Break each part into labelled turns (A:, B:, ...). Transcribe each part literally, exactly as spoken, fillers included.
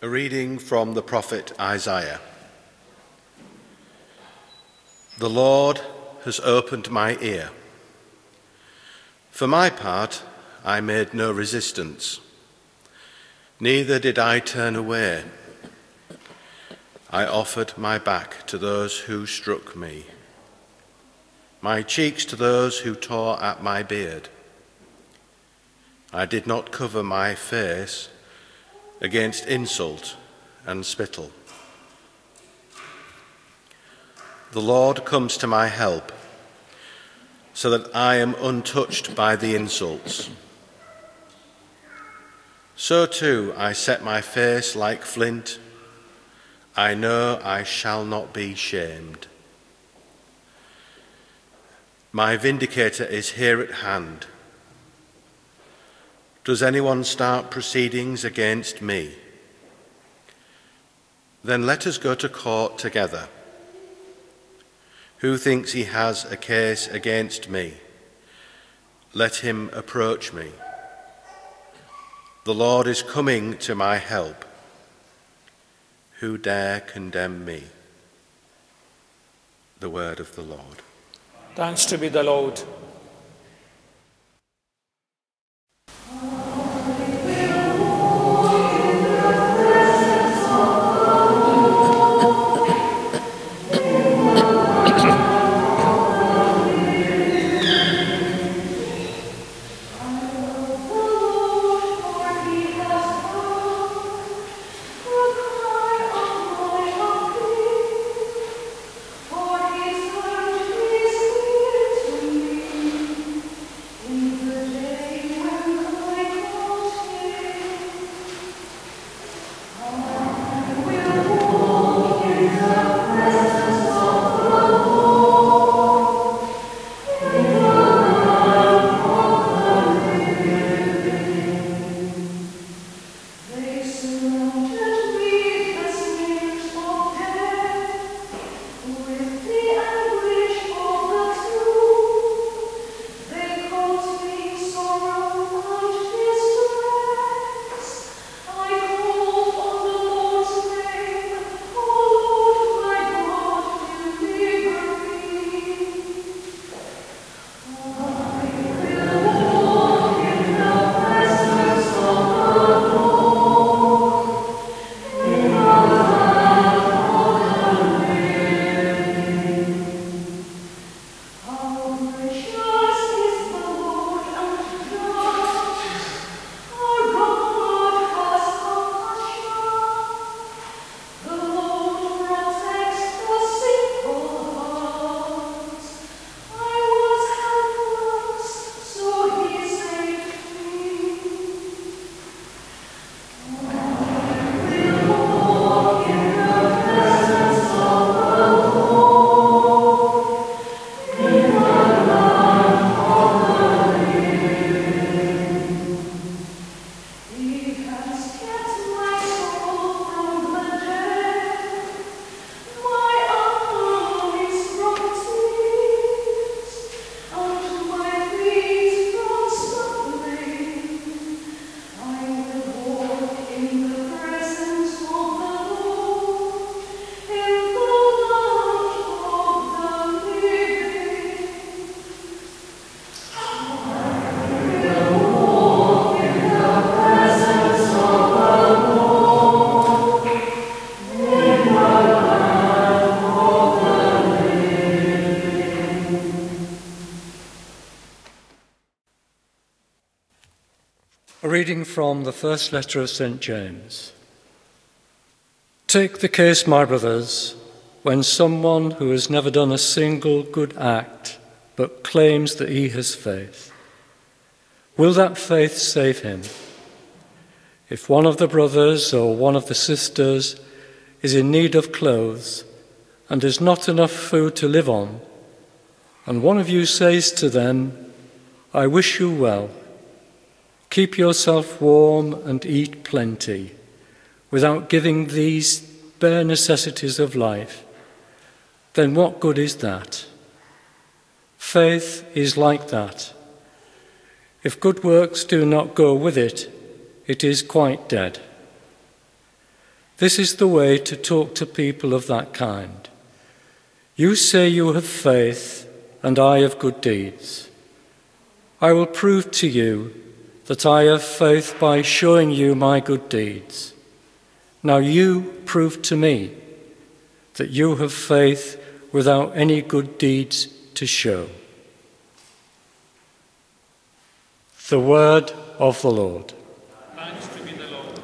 A: A reading from the prophet Isaiah. The Lord has opened my ear. For my part, I made no resistance, neither did I turn away. I offered my back to those who struck me, my cheeks to those who tore at my beard. I did not cover my face against insult and spittle. The Lord comes to my help, so that I am untouched by the insults. So too I set my face like flint. I know I shall not be shamed. My vindicator is here at hand. Does anyone start proceedings against me? Then let us go to court together. Who thinks he has a case against me? Let him approach me. The Lord is coming to my help. Who dare condemn me? The word of the Lord.
B: Thanks to be the Lord.
C: A reading from the first letter of Saint James. Take the case, my brothers, when someone who has never done a single good act but claims that he has faith. Will that faith save him? If one of the brothers or one of the sisters is in need of clothes and has not enough food to live on, and one of you says to them, I wish you well, keep yourself warm and eat plenty, without giving these bare necessities of life, then what good is that? Faith is like that. If good works do not go with it, it is quite dead. This is the way to talk to people of that kind. You say you have faith, and I have good deeds. I will prove to you that I have faith by showing you my good deeds. Now you prove to me that you have faith without any good deeds to show. The word of the Lord.
B: Thanks to be the Lord.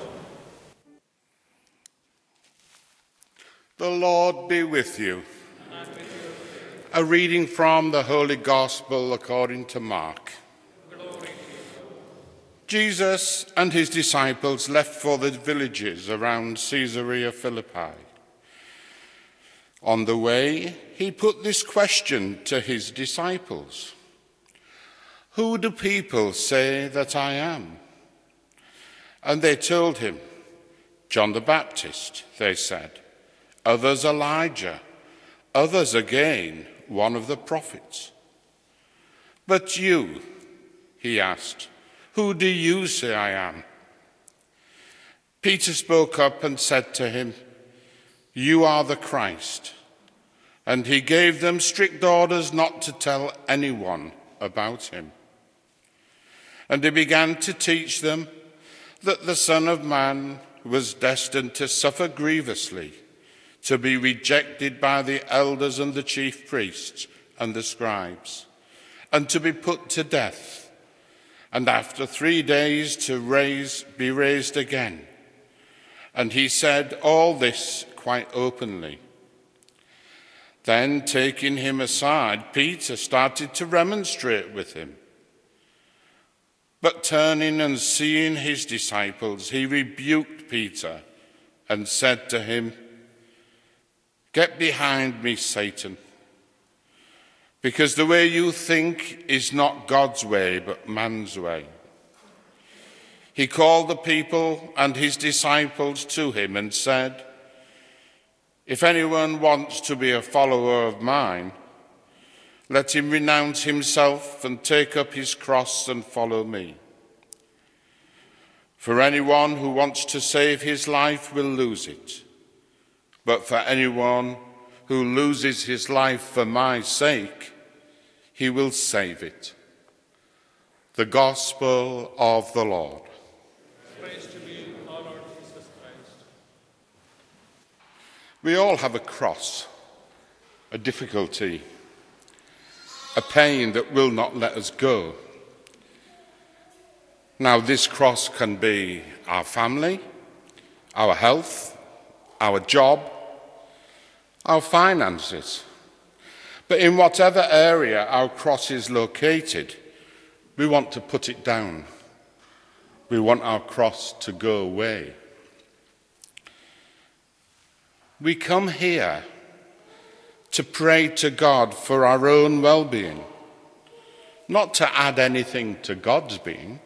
D: The Lord be with you.
B: And with you.
D: A reading from the Holy Gospel according to Mark.
B: Glory to you.
D: Jesus and his disciples left for the villages around Caesarea Philippi. On the way, he put this question to his disciples: "Who do people say that I am?" And they told him, "John the Baptist," they said. "Others Elijah, others again one of the prophets." "But you," he asked, "who do you say I am?" Peter spoke up and said to him, "You are the Christ." And he gave them strict orders not to tell anyone about him. And he began to teach them that the Son of Man was destined to suffer grievously, to be rejected by the elders and the chief priests and the scribes, and to be put to death, and after three days to raise, be raised again. And he said all this quite openly. Then, taking him aside, Peter started to remonstrate with him. But turning and seeing his disciples, he rebuked Peter and said to him, "Get behind me, Satan, because the way you think is not God's way, but man's way." He called the people and his disciples to him and said, "If anyone wants to be a follower of mine, let him renounce himself and take up his cross and follow me. For anyone who wants to save his life will lose it. But for anyone who loses his life for my sake, he will save it." The Gospel of the Lord.
B: Praise to you, our Lord Jesus Christ.
D: We all have a cross, a difficulty, a pain that will not let us go. Now, this cross can be our family, our health, our job, our finances. But in whatever area our cross is located, we want to put it down. We want our cross to go away. We come here to pray to God for our own well-being, not to add anything to God's being.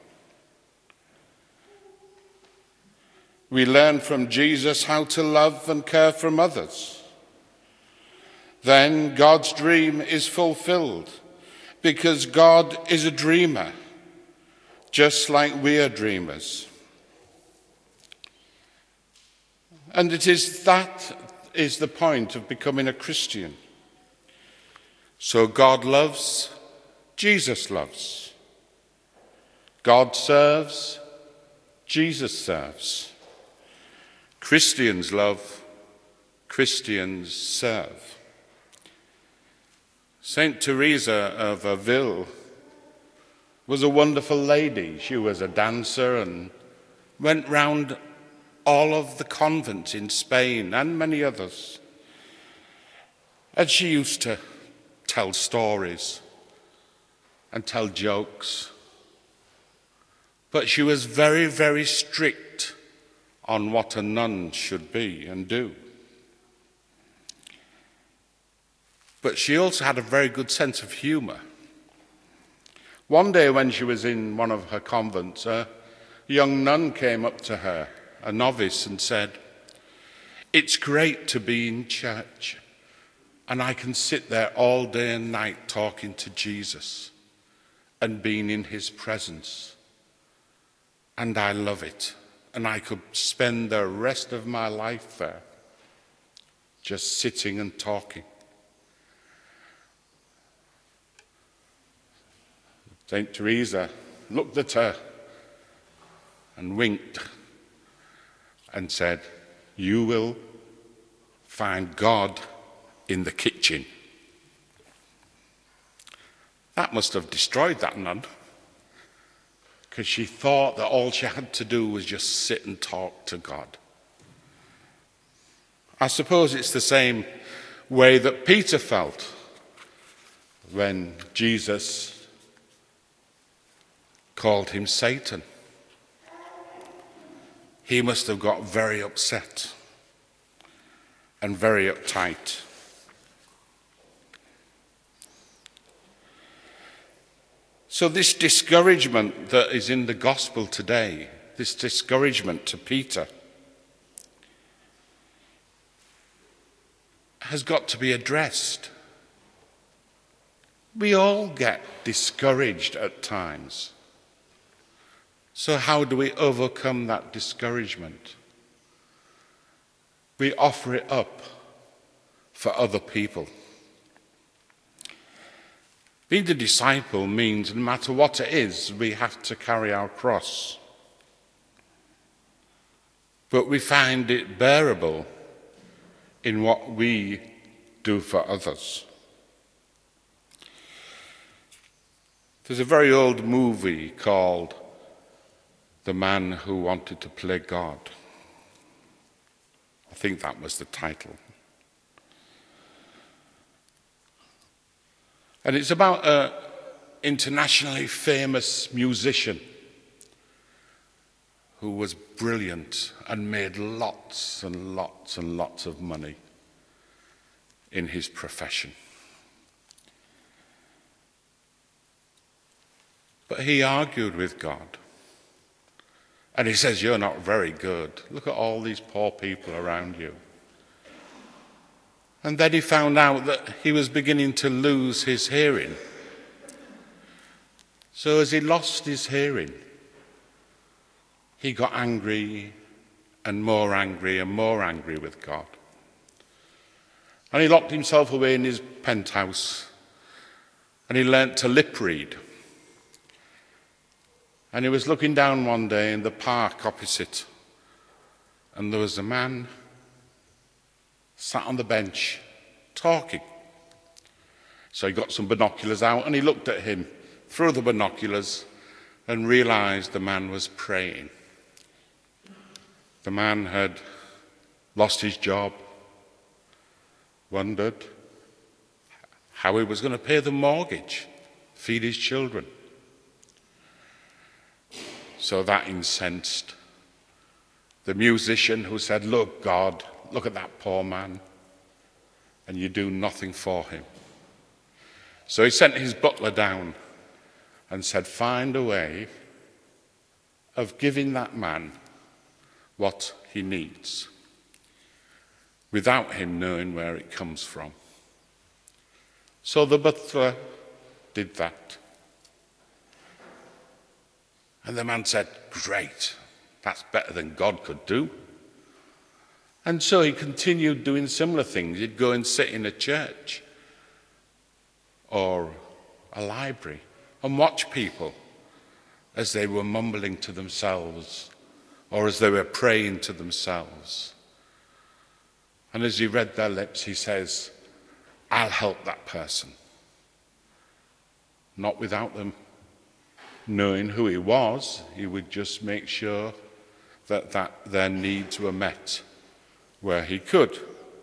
D: We learn from Jesus how to love and care for others. Then God's dream is fulfilled because God is a dreamer, just like we are dreamers. And it is that is the point of becoming a Christian. So God loves, Jesus loves. God serves, Jesus serves. Christians love, Christians serve. Saint Teresa of Avila was a wonderful lady. She was a dancer and went round all of the convents in Spain and many others. And she used to tell stories and tell jokes. But she was very, very strict on what a nun should be and do. But she also had a very good sense of humor. One day when she was in one of her convents, a young nun came up to her, a novice, and said, "It's great to be in church, and I can sit there all day and night talking to Jesus and being in his presence. And I love it. and I could spend the rest of my life there, just sitting and talking. Saint Teresa looked at her and winked and said, "You will find God in the kitchen." That must have destroyed that nun, because she thought that all she had to do was just sit and talk to God. I suppose it's the same way that Peter felt when Jesus called him Satan. He must have got very upset and very uptight. So this discouragement that is in the gospel today, this discouragement to Peter, has got to be addressed. We all get discouraged at times. So how do we overcome that discouragement? We offer it up for other people. Being a disciple means no matter what it is, we have to carry our cross. But we find it bearable in what we do for others. There's a very old movie called The Man Who Wanted to Play God. I think that was the title. And it's about an internationally famous musician who was brilliant and made lots and lots and lots of money in his profession. But he argued with God. And he says, "You're not very good. Look at all these poor people around you." And then he found out that he was beginning to lose his hearing. So as he lost his hearing, he got angry and more angry and more angry with God. And he locked himself away in his penthouse and he learnt to lip read. And he was looking down one day in the park opposite, and there was a man sat on the bench talking. So he got some binoculars out and he looked at him through the binoculars and realized the man was praying. The man had lost his job, wondered how he was going to pay the mortgage, feed his children. So that incensed the musician, who said, "Look, God, look at that poor man, and you do nothing for him." So he sent his butler down and said, "Find a way of giving that man what he needs without him knowing where it comes from." So the butler did that. And the man said, "Great, that's better than God could do." And so he continued doing similar things. He'd go and sit in a church or a library and watch people as they were mumbling to themselves or as they were praying to themselves. And as he read their lips, he says, "I'll help that person." Not without them knowing who he was, he would just make sure that, that their needs were met where he could.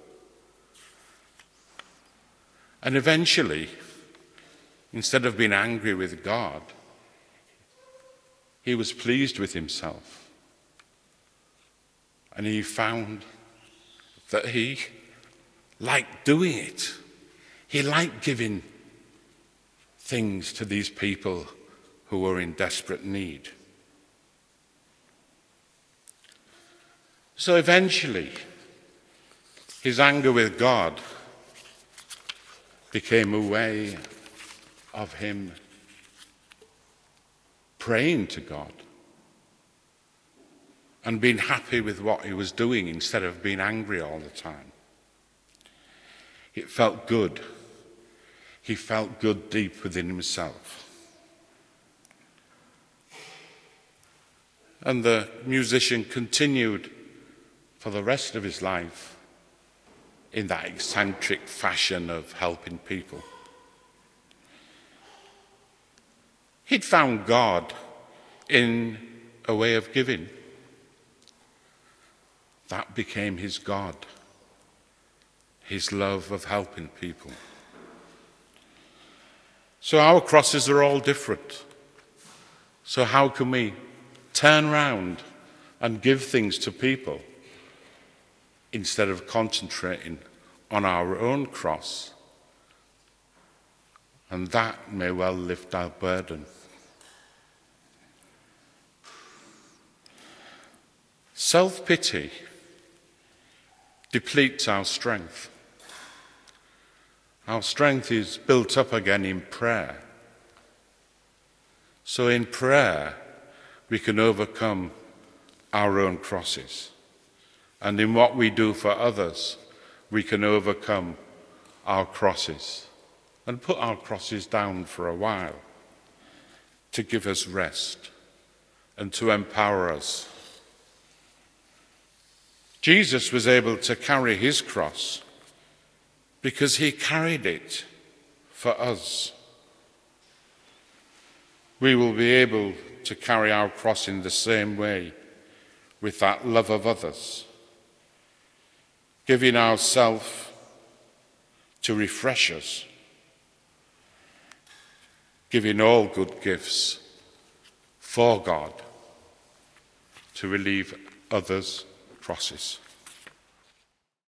D: And eventually, instead of being angry with God, he was pleased with himself. And he found that he liked doing it. He liked giving things to these people who were in desperate need. So eventually, his anger with God became a way of him praying to God and being happy with what he was doing instead of being angry all the time. It felt good. He felt good deep within himself. And the musician continued for the rest of his life in that eccentric fashion of helping people. He'd found God in a way of giving. That became his God, his love of helping people. So our crosses are all different. So how can we turn around and give things to people instead of concentrating on our own cross? And that may well lift our burden. Self-pity depletes our strength. Our strength is built up again in prayer. So in prayer, we can overcome our own crosses. And in what we do for others, we can overcome our crosses and put our crosses down for a while to give us rest and to empower us. Jesus was able to carry his cross because he carried it for us. We will be able to carry our cross in the same way with that love of others, giving ourselves to refresh us, giving all good gifts for God to relieve others' crosses.